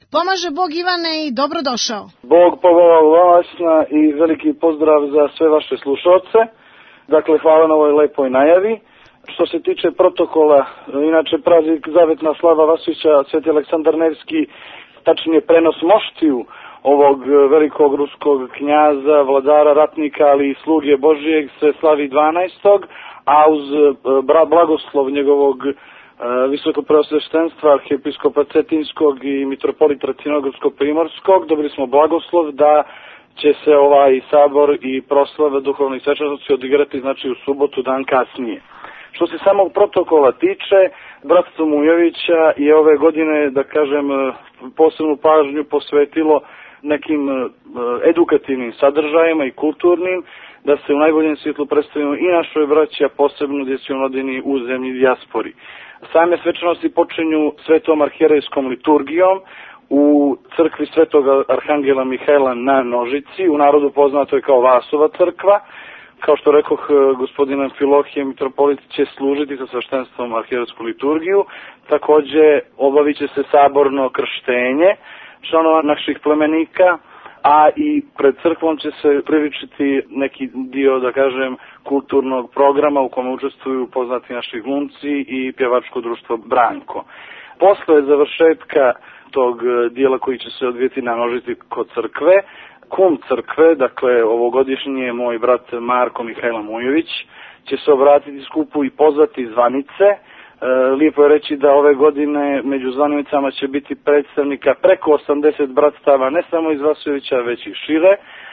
Pomaže Bog, Ivane, i dobrodošao. Bog povolao vas i veliki pozdrav za sve vaše slušalce. Dakle, hvala na ovoj lepoj najavi. Što se tiče protokola, inače praznik Zavetna slava Vasovića, Sveti Aleksandar Nevski, tačnije prenos moštiju ovog velikog ruskog knjaza, vladara, ratnika, ali i sluge Božijeg se slavi 12. a uz blagoslov njegovog visokopreosveštenstva arhiepiskopa Cetinskog i mitropolita Crnogorsko-primorskog dobili smo blagoslov da će se ovaj sabor i proslava duhovnih svečanosti odigrati, znači, u subotu, dan kasnije. Što se samog protokola tiče, bratstvo Mujovića je ove godine, da kažem, posebnu pažnju posvetilo nekim edukativnim sadržajima i kulturnim, da se u najboljem svjetlu predstavimo i našoj braći, a posebno djeci omladini u zemlji dijaspori. Same svečanosti počinju svetom arhijerejskom liturgijom u crkvi Svetog Arhangela Mihajla na Nožici, u narodu poznato je kao Vasova crkva. Kao što rekoh, gospodin Amfilohije, mitropolit, će služiti sa sveštenstvom arhijerejsku liturgiju. Također obavit će se saborno krštenje članova naših plemenika, a i pred crkvom će se priličiti neki dio, da kažem, kulturnog programa u kome učestvuju poznati naši glumci i pjevačko društvo Branko. Posle završetka tog dijela koji će se odvijeti na Nožici kod crkve, kum crkve, dakle ovogodišnji moj brat Marko Mihajlo Mujović, će se obratiti skupu i pozvati zvanice. Lijepo je reći da ove godine među zvanicama će biti predstavnika preko 80 bratstava, ne samo iz Vasovića, već i šire,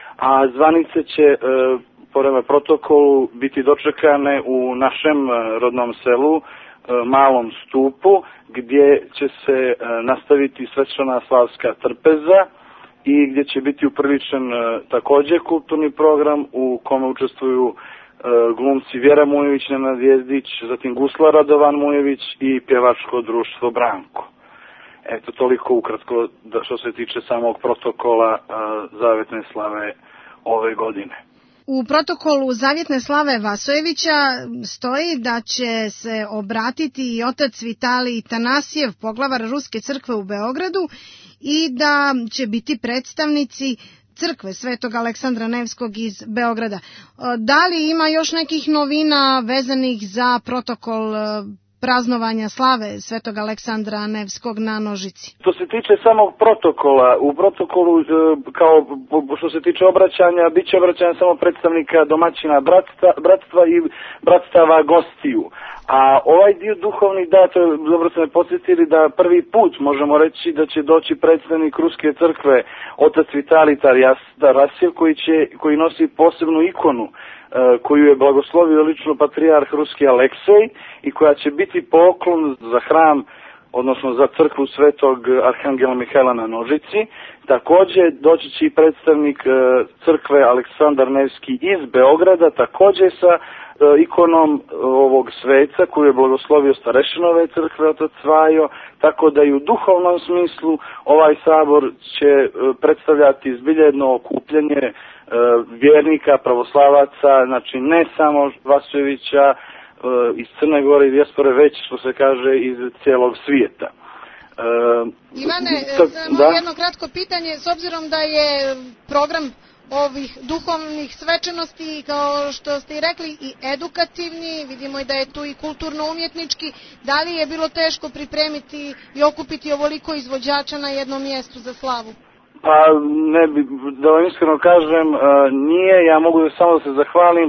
a zvanice će prema protokolu biti dočekane u našem rodnom selu, Malom Stupu, gdje će se nastaviti svečana slavska trpeza i gdje će biti upriličen također kulturni program u kome učestvuju glumci Vjera Mujović, Nenad Jezdić, zatim guslar Radovan Mujović i pjevačko društvo Branko. Eto, toliko ukratko što se tiče samog protokola Zavetne slave ove godine. U protokolu Zavjetne slave Vasojevića stoji da će se obratiti i otac Vitalij Tanasijev, poglavar Ruske crkve u Beogradu, i da će biti predstavnici crkve Svetog Aleksandra Nevskog iz Beograda. Da li ima još nekih novina vezanih za protokol praznovanja slave Svetog Aleksandra Nevskog na Nožici? Što se tiče samog protokola, u protokolu, kao što se tiče obraćanja, bit će obraćanja samo predstavnika domaćina bratstva i bratstava gostiju. A ovaj dio duhovni, da, to je, dobro ste me podsjetili da prvi put možemo reći da će doći predstavnik Ruske crkve, otac Vitalij Tanasijev, koji nosi posebnu ikonu koju je blagoslovio lično patrijarh Ruski Aleksej i koja će biti poklon za hram, odnosno za crkvu Svetog Arhangela Mihajla na Nožici. Također doći će i predstavnik crkve Aleksandar Nevski iz Beograda, također sa ikonom ovog sveca koju je blagoslovio starešinove crkve otac Svajo, tako da i u duhovnom smislu ovaj sabor će predstavljati zbilja jedno okupljanje vjernika, pravoslavaca, znači ne samo Vasojevića iz Crne Gore i dijaspore, već, što se kaže, iz cijelog svijeta. Ivane, jedno kratko pitanje, s obzirom da je program ovih duhovnih svečanosti, kao što ste i rekli, i edukativni, vidimo i da je tu i kulturno-umjetnički, da li je bilo teško pripremiti i okupiti ovoliko izvođača na jednom mjestu za slavu? Pa ne bi, da vam iskreno kažem, nije, ja mogu samo da se zahvalim,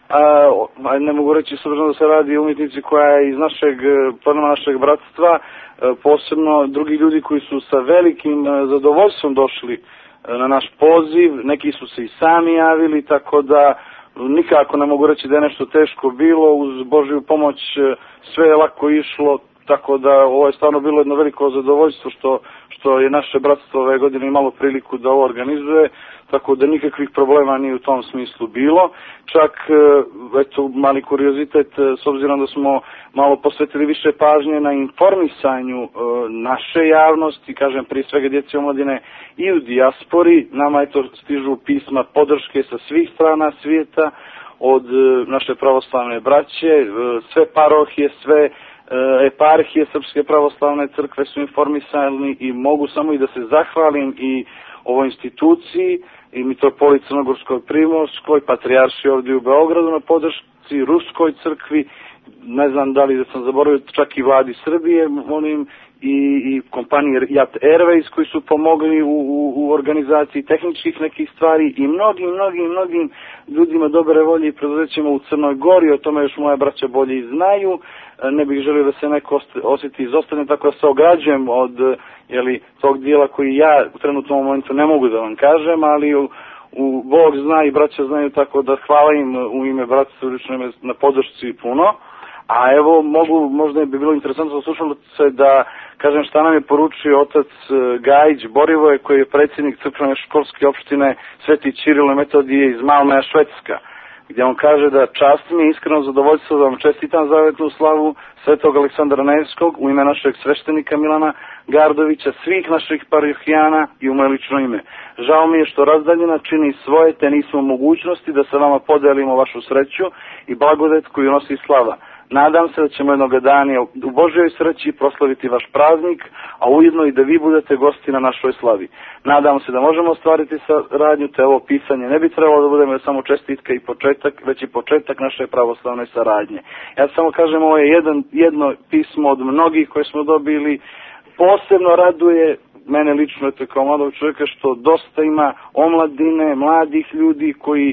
ne mogu reći s obzirom da se radi o umjetnici koja je iz našeg bratstva, posebno drugi ljudi koji su sa velikim zadovoljstvom došli na naš poziv, neki su se i sami javili, tako da nikako ne mogu reći da je nešto teško bilo, uz Božju pomoć sve je lako išlo, tako da ovo je stvarno bilo jedno veliko zadovoljstvo što je naše bratstvo ove godine imalo priliku da ovo organizuje, tako da nikakvih problema nije u tom smislu bilo. Čak, eto, mali kuriozitet, s obzirom da smo malo posvetili više pažnje na informisanju naše javnosti, kažem prije svega djece omladine i u dijaspori, nama eto stižu pisma podrške sa svih strana svijeta, od naše pravoslavne braće, sve parohije, sve eparhije Srpske pravoslavne crkve su informisani i mogu samo i da se zahvalim i ovoj instituciji i mitropolit Crnogorskoj Primorskoj, patrijarši ovdje u Beogradu na podršci, Ruskoj crkvi, ne znam da li da sam zaboravio, čak i vladi Srbije, molim, i kompaniji Jat Airways koji su pomogli u organizaciji tehničkih nekih stvari i mnogim ljudima dobre volje i preduzećima u Crnoj Gori, o tome još moja braća bolje i znaju. Ne bih želio da se neko osjeti izostavljen, tako da se ograđujem od tog dijela koji ja u trenutnom momentu ne mogu da vam kažem, ali Bog zna i braća znaju, tako da hvala im u ime bratstva na podršci puno. A evo, možda bi bilo interesantno za slušalce da kažem šta nam je poručio otac Gajić Borivoje, koji je predsjednik crkvene školske opštine Sveti Ćirilo i Metodije iz Malmeja, Švedska, gdje on kaže da čast mi je iskreno zadovoljstvo da vam čestitam zavetnu slavu Svetog Aleksandra Nevskog u ime našeg sveštenika Milana Gardovića, svih naših parohijana i u moje lično ime. Žao mi je što razdaljena čini svoje, te nismo u mogućnosti da sa vama podelimo vašu sreću i blagodet koju nosi slava. Nadam se da ćemo jednog dana u Božjoj sreći proslaviti vaš praznik, a ujedno i da vi budete gosti na našoj slavi. Nadam se da možemo ostvariti saradnju, te ovo pisanje ne bi trebalo da budemo samo čestitka i početak, već i početak naše pravoslavne saradnje. Ja samo kažem, ovo je jedno pismo od mnogih koje smo dobili. Posebno raduje mene lično, kao mladog čovjeka, što dosta ima omladine, mladih ljudi koji,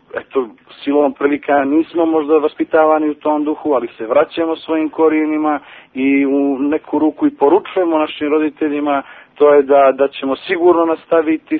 silom prilika nismo možda vaspitavani u tom duhu, ali se vraćamo svojim korijenima i u neku ruku i poručujemo našim roditeljima, to je da ćemo sigurno nastaviti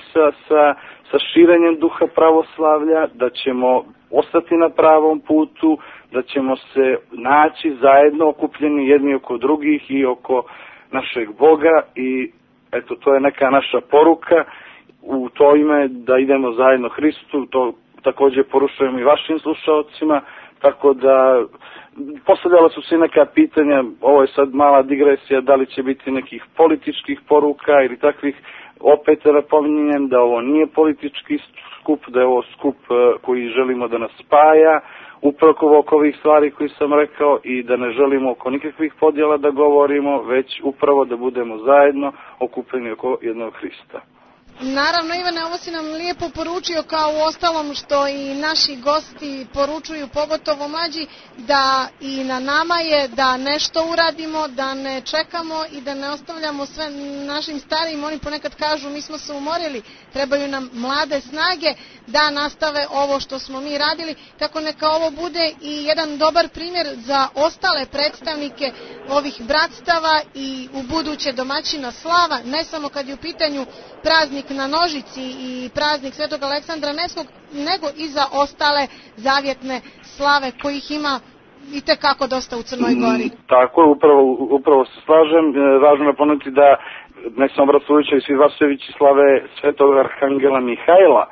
sa širenjem duha pravoslavlja, da ćemo ostati na pravom putu, da ćemo se naći zajedno okupljeni jedni oko drugih i oko našeg Boga i to je neka naša poruka u to ime da idemo zajedno Hristu. To također poručujem i vašim slušalcima, tako da postavljala su se neka pitanja, ovo je sad mala digresija, da li će biti nekih političkih poruka ili takvih, opet napominjem da ovo nije politički skup, da je ovo skup koji želimo da nas spaja, upravo oko ovih stvari koji sam rekao, i da ne želimo oko nikakvih podjela da govorimo, već upravo da budemo zajedno okupljeni oko jednog Hrista. Naravno, Ivane, ovo si nam lijepo poručio, kao u ostalom što i naši gosti poručuju, pogotovo mlađi, da i na nama je da nešto uradimo, da ne čekamo i da ne ostavljamo sve našim starijim. Oni ponekad kažu, mi smo se umorili, trebaju nam mlade snage da nastave ovo što smo mi radili, tako neka ovo bude i jedan dobar primjer za ostale predstavnike ovih bratstava i u buduće domaćina slava, ne samo kad je u pitanju praznik na Nožici i praznik Svetog Aleksandra Nevskog, nego i za ostale zavjetne slave kojih ima itekako dosta u Crnoj Gori. Tako je, upravo se slažem. Važno je pomenuti da ne samo brat Sulića i svi Vasojevići slave Svetog Arhangela Mihajla,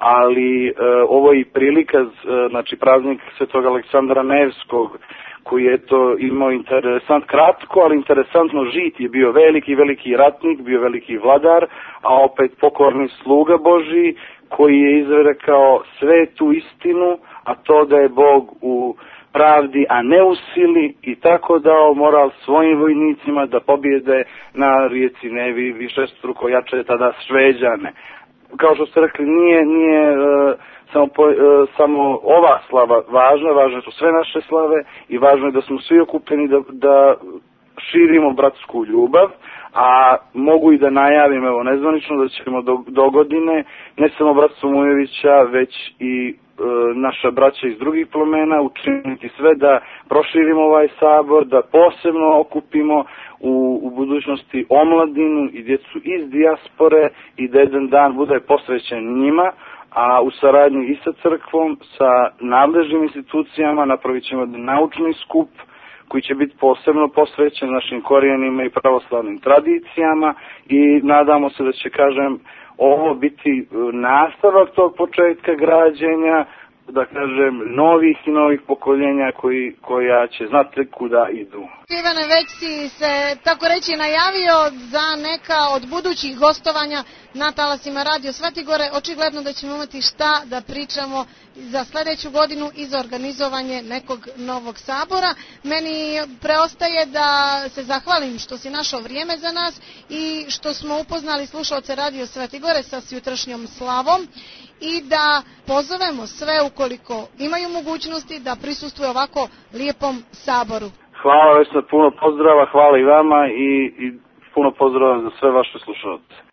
ali ovo je i prilika, znači praznik Svetog Aleksandra Nevskog, koji je to imao kratko, ali interesantno žit, je bio veliki ratnik, bio veliki vladar, a opet pokorni sluga Božji, koji je izrekao svetu istinu, a to da je Bog u pravdi, a ne u sili, i tako dao moral svojim vojnicima da pobjede na rijeci Nevi višestruko jače tada Šveđane. Kao što ste rekli, nije samo ova slava važne su sve naše slave i važno je da smo svi okupljeni da širimo bratsku ljubav, a mogu i da najavim, evo nezvanično, da ćemo do godine ne samo bratstvo Mujevića, već i naša braća iz drugih plemena učiniti sve da proširimo ovaj sabor, da posebno okupimo u budućnosti omladinu i djecu iz dijaspore i da jedan dan bude posvećen njima, a u saradnji i sa crkvom, sa nadležnim institucijama napravit ćemo naučni skup koji će biti posebno posvećen našim korijenima i pravoslavnim tradicijama i nadamo se da će, kažem, ovo biti nastavak tog početka građenja da kažem, novih pokoljenja koja će znati kuda idu. Ivane, već si se, tako reći, najavio za neka od budućih gostovanja na talasima Radio Svatigore. Očigledno da ćemo imati šta da pričamo za sledeću godinu i za organizovanje nekog novog sabora. Meni preostaje da se zahvalim što si našao vrijeme za nas i što smo upoznali slušalce Radio Svatigore sa jutrašnjom slavom i da pozovemo sve ukoliko imaju mogućnosti da prisustvuju ovako lijepom saboru. Hvala Vesna, puno pozdrava, hvala i vama i puno pozdrava za sve vaše slušalce.